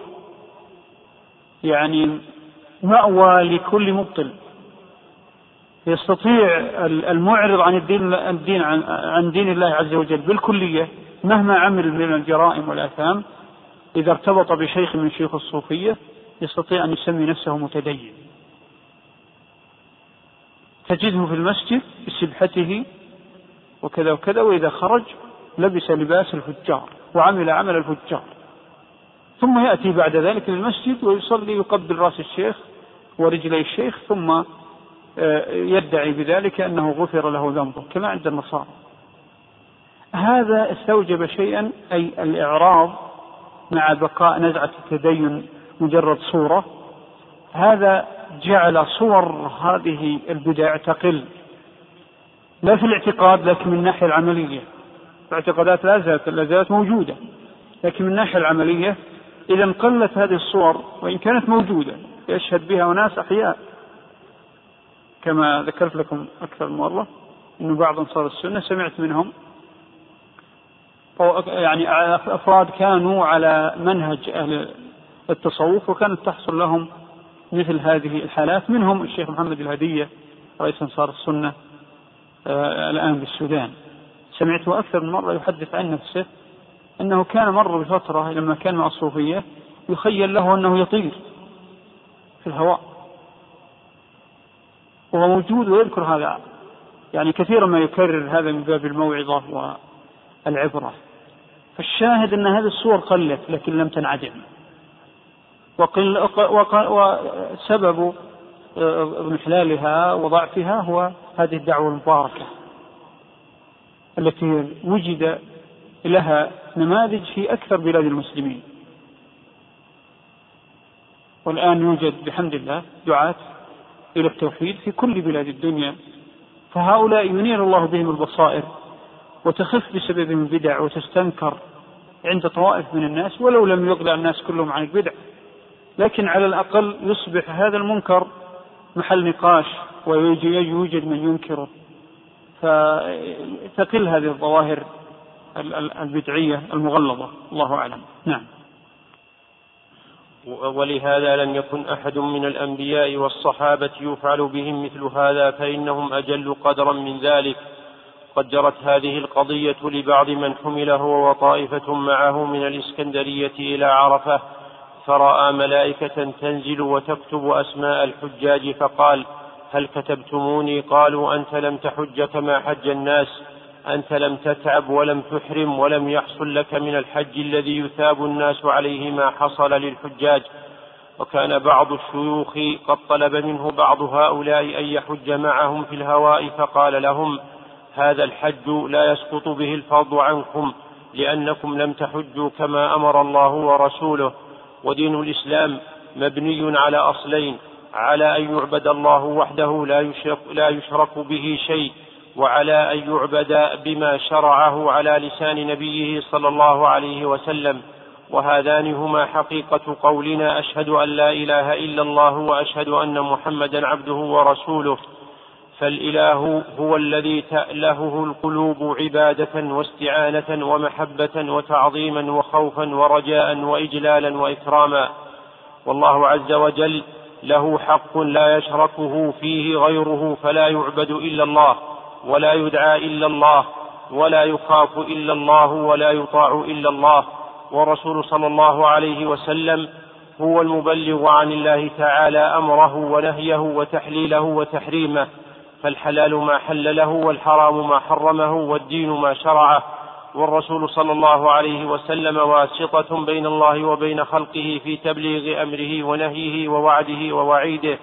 يعني مأوى لكل مبطل. يستطيع المعرض عن الدين, الدين عن, عن دين الله عز وجل بالكلية مهما عمل من الجرائم والآثام، إذا ارتبط بشيخ من شيوخ الصوفية يستطيع أن يسمي نفسه متدين. تجده في المسجد بسبحته وكذا وكذا، وإذا خرج لبس لباس الفجار وعمل عمل الفجار، ثم يأتي بعد ذلك للمسجد ويصلي يقبل رأس الشيخ ورجلي الشيخ، ثم يدعي بذلك أنه غفر له ذنبه كما عند النصارى. هذا استوجب شيئا، أي الإعراض مع بقاء نزعة التدين مجرد صورة، هذا جعل صور هذه البدع تقل، لا في الاعتقاد لكن من الناحية العملية. الاعتقادات لا زالت لا زالت موجودة، لكن من الناحية العملية إذا قلت هذه الصور، وإن كانت موجودة يشهد بها أناس أحياء، كما ذكرت لكم أكثر مرة أن بعض أنصار السنة سمعت منهم يعني أفراد كانوا على منهج أهل التصوف وكانت تحصل لهم مثل هذه الحالات، منهم الشيخ محمد الهدية رئيس أنصار السنة آه الآن بالسودان. سمعته أكثر من مرة يحدث عن نفسه أنه كان مر بفترة لما كان مع الصوفية يخيل له أنه يطير في الهواء، وهو موجود ويذكر هذا، يعني كثيرا ما يكرر هذا من باب الموعظة والعبرة. فالشاهد أن هذه الصور قلت لكن لم تنعدم، وقل وسبب انحلالها وضعفها هو هذه الدعوة المباركة التي وجد لها نماذج في أكثر بلاد المسلمين، والآن يوجد بحمد الله دعاة إلى التوحيد في كل بلاد الدنيا، فهؤلاء ينير الله بهم البصائر وتخف بسببهم البدع وتستنكر عند طوائف من الناس، ولو لم يغلى الناس كلهم عن البدع، لكن على الأقل يصبح هذا المنكر محل نقاش ويوجد من ينكره، فتقل هذه الظواهر البدعية المغلظة. الله أعلم. نعم. ولهذا لم يكن أحد من الأنبياء والصحابة يفعل بهم مثل هذا، فإنهم أجل قدرا من ذلك. قد جرت هذه القضية لبعض من حمله وطائفة معه من الإسكندرية إلى عرفة، فرأى ملائكة تنزل وتكتب أسماء الحجاج فقال: هل كتبتموني؟ قالوا: أنت لم تحج كما حج الناس، أنت لم تتعب ولم تحرم ولم يحصل لك من الحج الذي يثاب الناس عليه ما حصل للحجاج. وكان بعض الشيوخ قد طلب منه بعض هؤلاء أن يحج معهم في الهواء فقال لهم: هذا الحج لا يسقط به الفرض عنكم، لأنكم لم تحجوا كما أمر الله ورسوله. ودين الإسلام مبني على أصلين: على أن يعبد الله وحده لا يشرك, لا يشرك به شيء، وعلى أن يعبد بما شرعه على لسان نبيه صلى الله عليه وسلم. وهذان هما حقيقة قولنا: أشهد أن لا إله إلا الله وأشهد أن محمدا عبده ورسوله. فالإله هو الذي تألهه القلوب عبادة واستعانة ومحبة وتعظيما وخوفا ورجاء وإجلالا وإكراما. والله عز وجل له حق لا يشركه فيه غيره، فلا يعبد إلا الله، ولا يدعى إلا الله، ولا يخاف إلا الله، ولا يطاع إلا الله. ورسول صلى الله عليه وسلم هو المبلغ عن الله تعالى أمره ونهيه وتحليله وتحريمه، فالحلال ما حل له والحرام ما حرمه والدين ما شرعه. والرسول صلى الله عليه وسلم واسطة بين الله وبين خلقه في تبليغ أمره ونهيه ووعده ووعيده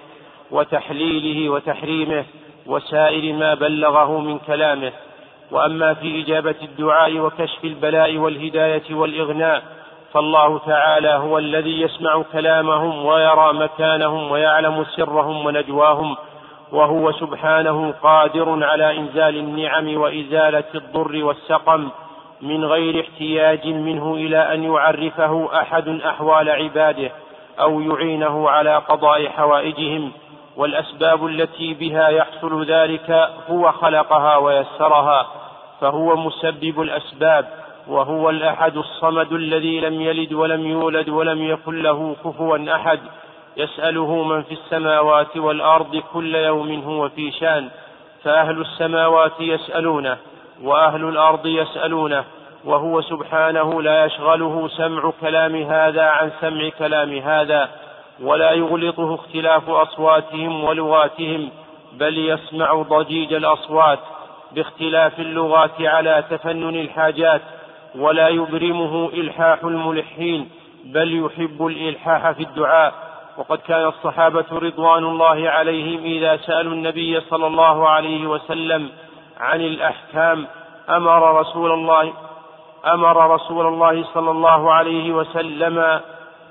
وتحليله وتحريمه وسائر ما بلغه من كلامه. وأما في إجابة الدعاء وكشف البلاء والهداية والإغناء فالله تعالى هو الذي يسمع كلامهم ويرى مكانهم ويعلم سرهم ونجواهم، وهو سبحانه قادر على إنزال النعم وإزالة الضر والسقم من غير احتياج منه إلى أن يعرفه أحد أحوال عباده أو يعينه على قضاء حوائجهم. والأسباب التي بها يحصل ذلك هو خلقها ويسرها، فهو مسبب الأسباب، وهو الأحد الصمد الذي لم يلد ولم يولد ولم يكن له كفوا أحد، يسأله من في السماوات والأرض كل يوم هو في شان، فأهل السماوات يسألونه وأهل الأرض يسألونه، وهو سبحانه لا يشغله سمع كلام هذا عن سمع كلام هذا، ولا يغلطه اختلاف أصواتهم ولغاتهم، بل يسمع ضجيج الأصوات باختلاف اللغات على تفنن الحاجات، ولا يبرمه إلحاح الملحين، بل يحب الإلحاح في الدعاء. وقد كان الصحابة رضوان الله عليهم إذا سألوا النبي صلى الله عليه وسلم عن الأحكام أمر رسول الله أمر رسول الله صلى الله عليه وسلم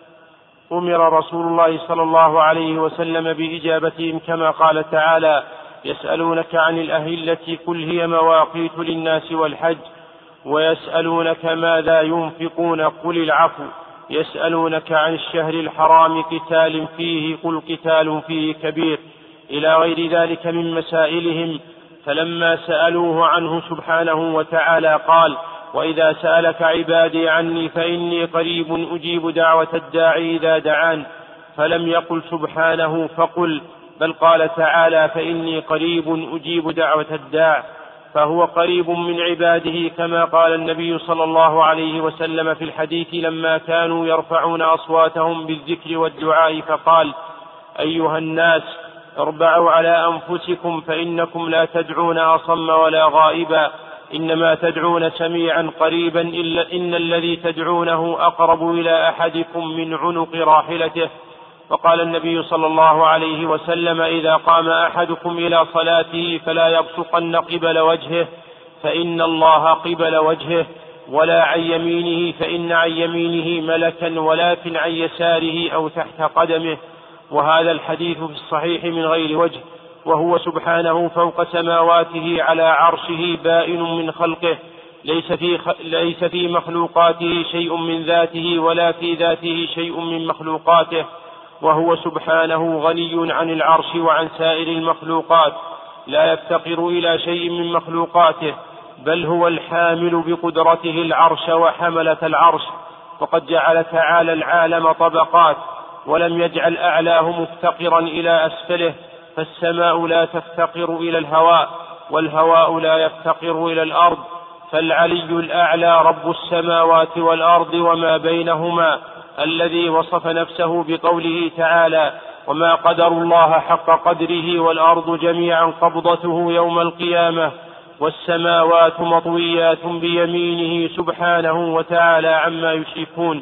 أمر رسول الله صلى الله عليه وسلم بإجابتهم، كما قال تعالى: يسألونك عن الأهلة قل هي مواقيت للناس والحج، ويسألونك ماذا ينفقون قل العفو، يسألونك عن الشهر الحرام قتال فيه قل قتال فيه كبير، إلى غير ذلك من مسائلهم. فلما سألوه عنه سبحانه وتعالى قال: وإذا سألك عبادي عني فإني قريب أجيب دعوة الداعي إذا دعان. فلم يقل سبحانه فقل، بل قال تعالى: فإني قريب أجيب دعوة الداع، فهو قريب من عباده، كما قال النبي صلى الله عليه وسلم في الحديث لما كانوا يرفعون أصواتهم بالذكر والدعاء فقال: أيها الناس اربعوا على أنفسكم فإنكم لا تدعون أصم ولا غائبا، إنما تدعون سميعا قريبا، إلا إن الذي تدعونه أقرب إلى أحدكم من عنق راحلته. وقال النبي صلى الله عليه وسلم: إذا قام أحدكم إلى صلاته فلا يبصقن قبل وجهه فإن الله قبل وجهه، ولا عن يمينه فإن عن يمينه ملكا، ولكن عن يساره أو تحت قدمه. وهذا الحديث في الصحيح من غير وجه، وهو سبحانه فوق سماواته على عرشه بائن من خلقه، ليس في, خ... ليس في مخلوقاته شيء من ذاته ولا في ذاته شيء من مخلوقاته، وهو سبحانه غني عن العرش وعن سائر المخلوقات، لا يفتقر إلى شيء من مخلوقاته، بل هو الحامل بقدرته العرش وحملة العرش. وقد جعل تعالى العالم طبقات، ولم يجعل أعلاه مفتقرا إلى أسفله، فالسماء لا تفتقر إلى الهواء، والهواء لا يفتقر إلى الأرض، فالعلي الأعلى رب السماوات والأرض وما بينهما، الذي وصف نفسه بقوله تعالى: وما قدروا الله حق قدره والأرض جميعا قبضته يوم القيامة والسماوات مطويات بيمينه سبحانه وتعالى عما يشركون،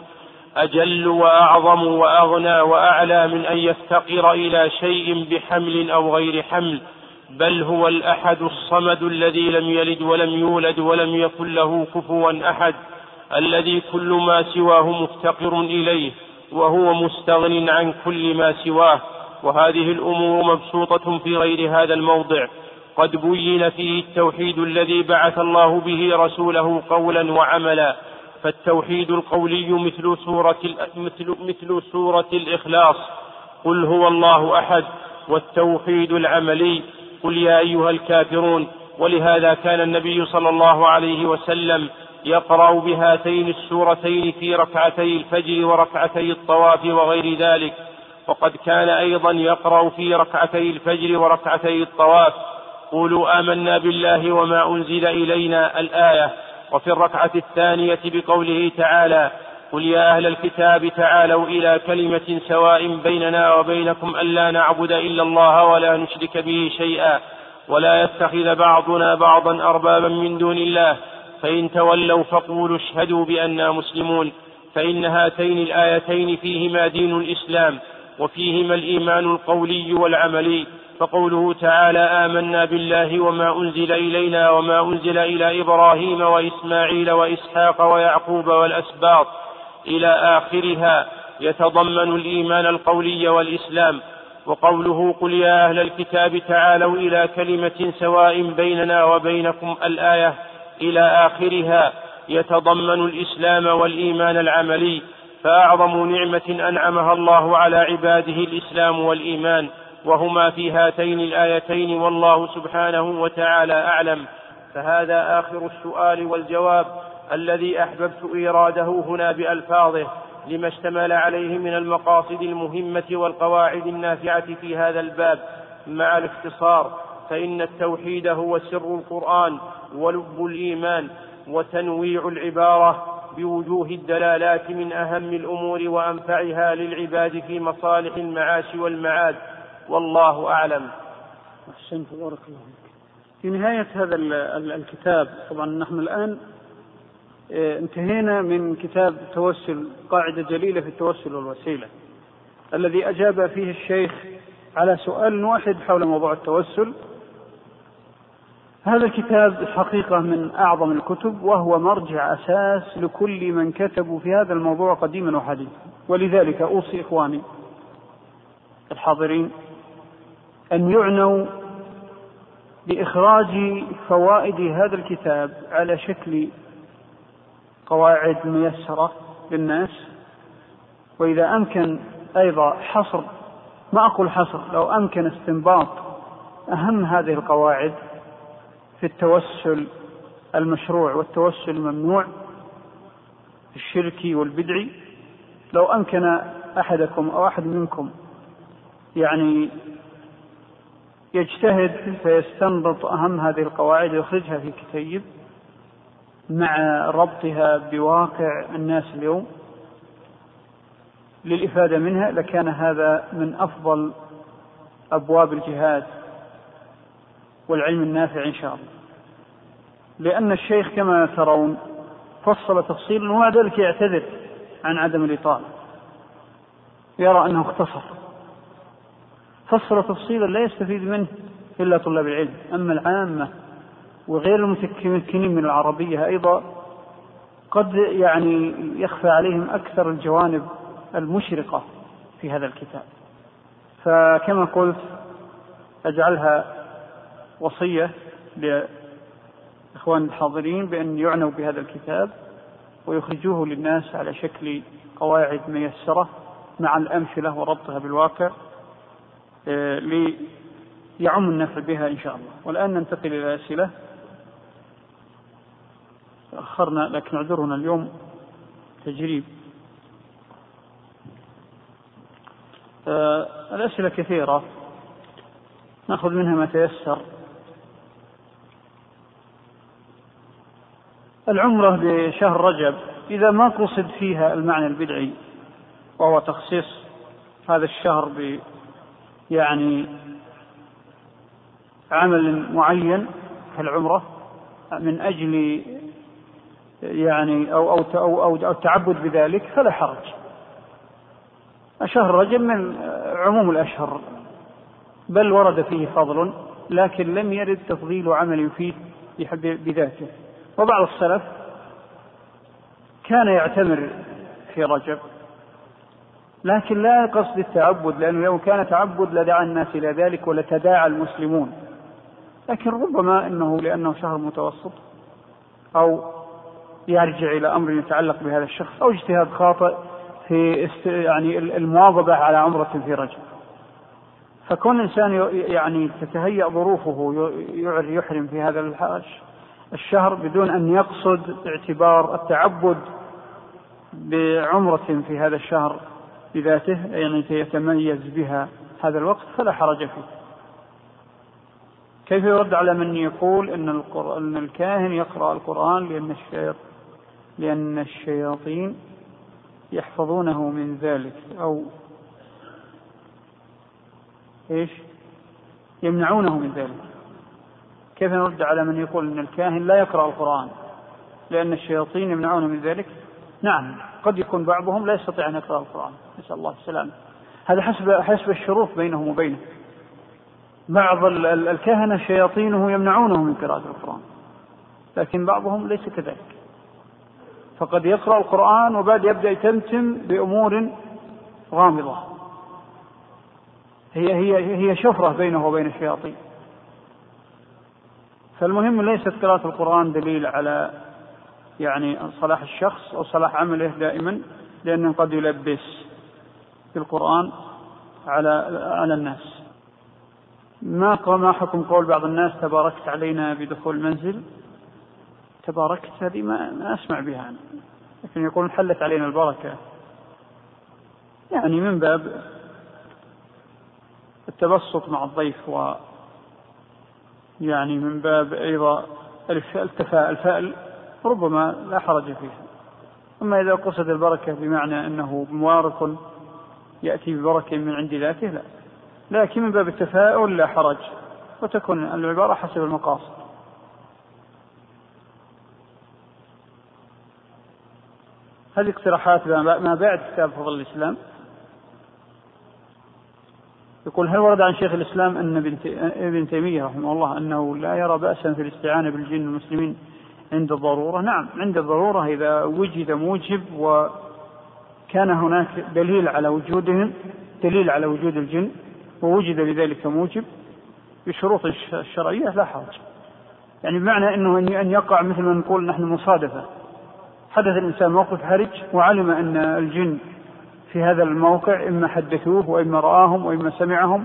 أجل وأعظم وأغنى وأعلى من أن يفتقر إلى شيء بحمل أو غير حمل، بل هو الأحد الصمد الذي لم يلد ولم يولد ولم يكن له كفوا أحد، الذي كل ما سواه مفتقر إليه وهو مستغن عن كل ما سواه. وهذه الأمور مبسوطة في غير هذا الموضع، قد بين فيه التوحيد الذي بعث الله به رسوله قولا وعملا. فالتوحيد القولي مثل سورة, مثل, مثل سورة الإخلاص قل هو الله أحد، والتوحيد العملي قل يا أيها الكافرون. ولهذا كان النبي صلى الله عليه وسلم يقرأ بهاتين السورتين في ركعتي الفجر وركعتي الطواف وغير ذلك، وقد كان أيضا يقرأ في ركعتي الفجر وركعتي الطواف قولوا آمنا بالله وما أنزل إلينا الآية، وفي الركعة الثانية بقوله تعالى قل يا أهل الكتاب تعالوا إلى كلمة سواء بيننا وبينكم ألا نعبد إلا الله ولا نشرك به شيئا ولا يتخذ بعضنا بعضا أربابا من دون الله فإن تولوا فقولوا اشهدوا بأننا مسلمون. فإن هاتين الآيتين فيهما دين الإسلام وفيهما الإيمان القولي والعملي. فقوله تعالى آمنا بالله وما أنزل إلينا وما أنزل إلى إبراهيم وإسماعيل وإسحاق ويعقوب والأسباط إلى آخرها يتضمن الإيمان القولي والإسلام. وقوله قل يا أهل الكتاب تعالوا إلى كلمة سواء بيننا وبينكم الآية إلى آخرها يتضمن الإسلام والإيمان العملي. فأعظم نعمة أنعمها الله على عباده الإسلام والإيمان، وهما في هاتين الآيتين، والله سبحانه وتعالى أعلم. فهذا آخر السؤال والجواب الذي أحببت إيراده هنا بألفاظه لما اشتمل عليه من المقاصد المهمة والقواعد النافعة في هذا الباب مع الاختصار. فإن التوحيد هو سر القرآن ولب الإيمان وتنويع العبارة بوجوه الدلالات من أهم الأمور وأنفعها للعباد في مصالح المعاش والمعاد، والله أعلم. أحسنت بارك الله. في نهاية هذا الكتاب طبعا نحن الآن انتهينا من كتاب التوسل، قاعدة جليلة في التوسل والوسيلة، الذي أجاب فيه الشيخ على سؤال واحد حول موضوع التوسل. هذا الكتاب الحقيقة من أعظم الكتب، وهو مرجع أساس لكل من كتبوا في هذا الموضوع قديما وحديثا. ولذلك أوصي إخواني الحاضرين أن يعنوا بإخراج فوائد هذا الكتاب على شكل قواعد ميسرة للناس، وإذا أمكن أيضا حصر، ما أقول حصر، لو أمكن استنباط أهم هذه القواعد في التوسل المشروع والتوسل الممنوع الشركي والبدعي. لو أمكن أحدكم أو أحد منكم يعني يجتهد فيستنبط أهم هذه القواعد ويخرجها في كتيب مع ربطها بواقع الناس اليوم للإفادة منها، لكان هذا من أفضل أبواب الجهاد والعلم النافع إن شاء الله. لأن الشيخ كما ترون فصل تفصيلا ومع ذلك يعتذر عن عدم الإطالة، يرى أنه اختصر، فصل تفصيلا لا يستفيد منه إلا طلاب العلم. أما العامة وغير المتمكنين من العربية أيضا قد يعني يخفى عليهم أكثر الجوانب المشرقة في هذا الكتاب. فكما قلت أجعلها وصية لإخوان الحاضرين بأن يعنوا بهذا الكتاب ويخرجوه للناس على شكل قواعد ميسرة مع الأمثلة وربطها بالواقع ليعم النفع بها إن شاء الله. والآن ننتقل إلى الأسئلة. أخرنا لكن اعذرنا اليوم تجريب. آه الأسئلة كثيرة نأخذ منها ما تيسر. العمرة بشهر رجب إذا ما قصد فيها المعنى البدعي وهو تخصيص هذا الشهر ب يعني عمل معين كالعمرة من أجل يعني أو أو أو أو, أو التعبد بذلك فلا حرج. شهر رجب من عموم الأشهر بل ورد فيه فضل، لكن لم يرد تفضيل عمل فيه بذاته. وبعض السلف كان يعتمر في رجب لكن لا قصد التعبد، لأنه لو كان تعبد لدعا الناس إلى ذلك ولتداعى المسلمون، لكن ربما أنه لأنه شهر متوسط أو يرجع إلى أمر يتعلق بهذا الشخص أو اجتهاد خاطئ في يعني المواظبة على عمرة في رجب. فكون الإنسان يعني تتهيأ ظروفه يحرم في هذا الشهر بدون أن يقصد اعتبار التعبد بعمرة في هذا الشهر بذاته يعني يتميز بها هذا الوقت فلا حرج فيه. كيف يرد على من يقول إن, إن الكاهن يقرأ القرآن لأن الشياطين, لأن الشياطين يحفظونه من ذلك أو إيش يمنعونه من ذلك؟ كيف نرد على من يقول إن الكاهن لا يقرأ القرآن لأن الشياطين يمنعونه من ذلك؟ نعم، قد يكون بعضهم لا يستطيع أن يقرأ القرآن، نسأل الله السلامة. هذا حسب حسب الشروط بينهم وبينه. بعض الكهنة شياطينه يمنعونه من قراءة القرآن، لكن بعضهم ليس كذلك، فقد يقرأ القرآن وبعد يبدأ يتمتم بأمور غامضة هي هي هي شفرة بينه وبين الشياطين. فالمهم ليست قراءة القرآن دليل على يعني صلاح الشخص أو صلاح عمله دائما، لأنه قد يلبس بالقرآن على على الناس. ما ما حكم قول بعض الناس تباركت علينا بدخول المنزل؟ تباركت هذه ما, ما أسمع بها أنا. لكن يقول حلت علينا البركة، يعني من باب التبسط مع الضيف و يعني من باب أيضا التفاءل الفائل ربما لا حرج فيها. أما إذا قصد البركة بمعنى أنه مبارك يأتي ببركة من عند ذاته لا، لكن من باب التفاؤل لا حرج، وتكون العبارة حسب المقاصد. هذه اقتراحات ما بعد كتاب فضل الإسلام. يقول هل ورد عن شيخ الإسلام أن ابن تيمية رحمه الله أنه لا يرى بأسا في الاستعانة بالجن المسلمين عند الضرورة؟ نعم، عند الضرورة إذا وجد موجب وكان هناك دليل على وجودهم دليل على وجود الجن ووجد لذلك موجب بشروط الشرعية لا حرج. يعني بمعنى أنه أن يقع مثل ما نقول نحن مصادفة، حدث الإنسان موقف حرج وعلم أن الجن في هذا الموقع إما حدثوه وإما رآهم وإما سمعهم،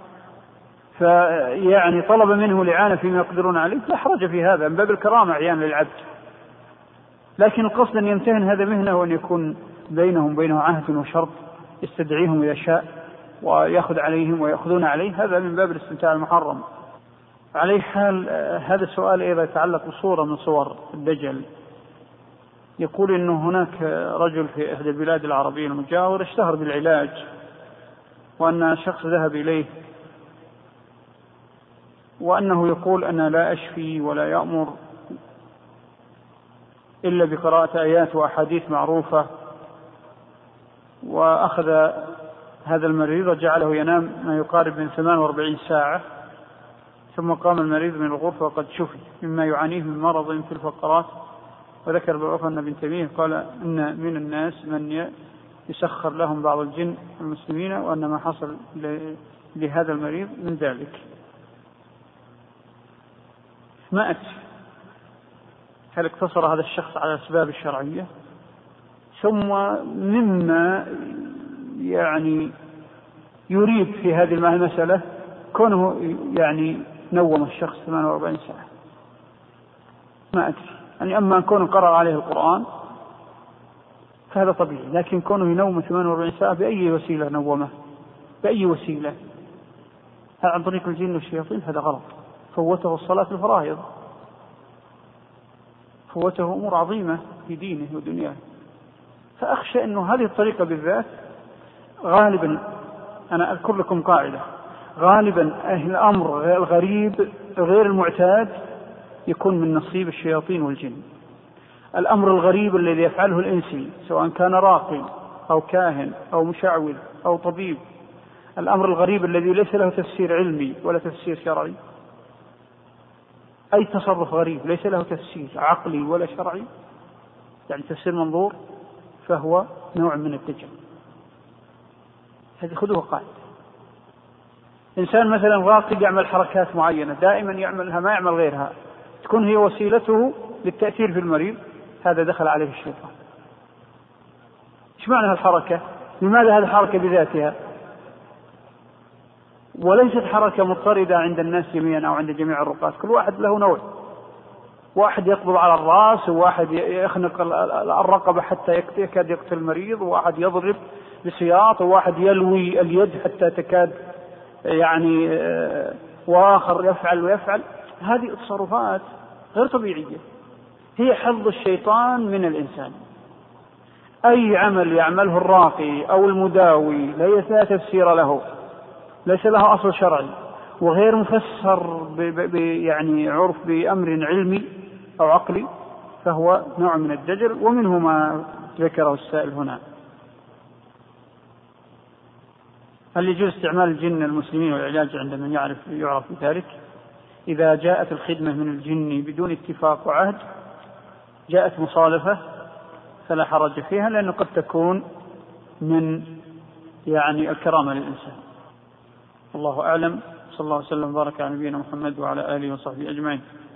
فيعني طلب منه الإعانة فيما يقدرون عليه، لا حرج في هذا من باب الكرامة عيان للعبد. لكن القصد أن يمتهن هذا مهنة وأن يكون بينهم بينه عهد وشرط يستدعيهم إذا شاء ويأخذ عليهم ويأخذون عليه، هذا من باب الاستمتاع المحرم. عليه حال هذا السؤال إذا يتعلق بصورة من صور الدجل. يقول إنه هناك رجل في إحدى البلاد العربية المجاورة اشتهر بالعلاج، وأن شخص ذهب إليه وأنه يقول أنا لا أشفي ولا يأمر إلا بقراءة آيات وأحاديث معروفة، وأخذ هذا المريض وجعله ينام ما يقارب من ثمان وأربعين ساعة، ثم قام المريض من الغرفة وقد شفي مما يعانيه من مرض في الفقرات. وذكر بالعفو أن ابن تيمية قال إن من الناس من يسخر لهم بعض الجن المسلمين، وأن ما حصل لهذا المريض من ذلك. ما أدري هل اقتصر هذا الشخص على الأسباب الشرعية؟ ثم مما يعني يريد في هذه المسألة كونه يعني نوم الشخص ثمان وأربعين ساعة، ما أدري. يعني أما كونه قرأ عليه القرآن فهذا طبيعي، لكن كونه ينوم ثمان وأربعين ساعة بأي وسيلة نومه، بأي وسيلة، هل عن طريق الجن والشياطين؟ هذا غلط. فوته الصلاة الفرائض، فوته أمور عظيمة في دينه ودنياه. فأخشى أنه هذه الطريقة بالذات غالبا أنا أذكر لكم قاعدة، غالبا أهل الأمر الغريب غير المعتاد يكون من نصيب الشياطين والجن. الأمر الغريب الذي يفعله الإنسي سواء كان راقي أو كاهن أو مشعوذ أو طبيب، الأمر الغريب الذي ليس له تفسير علمي ولا تفسير شرعي، أي تصرف غريب ليس له تفسير عقلي ولا شرعي، يعني تفسير منظور، فهو نوع من الدجل. هذه خذوها قاعدة. إنسان مثلا راقي يعمل حركات معينة دائما يعملها ما يعمل غيرها، تكون هي وسيلته للتأثير في المريض، هذا دخل عليه الشيطان. إيش معنى الحركة؟ لماذا هذه الحركة بذاتها؟ وليست حركة مضطردة عند الناس جميعا أو عند جميع الرقاة، كل واحد له نوع، واحد يقبض على الرأس، وواحد يخنق الرقبة حتى يكاد يقتل المريض، وواحد يضرب بسياط، وواحد يلوي اليد حتى تكاد يعني، وآخر يفعل ويفعل. هذه تصرفات غير طبيعية، هي حظ الشيطان من الإنسان. أي عمل يعمله الراقي أو المداوي ليس تفسير له، ليس له أصل شرعي، وغير مفسر ب يعني عرف بأمر علمي أو عقلي، فهو نوع من الدجل، ومنه ما ذكره السائل هنا. هل يجوز استعمال الجن المسلمين والعلاج عند من يعرف يعرف بذلك؟ إذا جاءت الخدمة من الجن بدون اتفاق وعهد، جاءت مصالفة، فلا حرج فيها، لأنه قد تكون من يعني الكرامة للإنسان. الله أعلم. صلى الله عليه وسلم وبارك على نبينا محمد وعلى آله وصحبه أجمعين.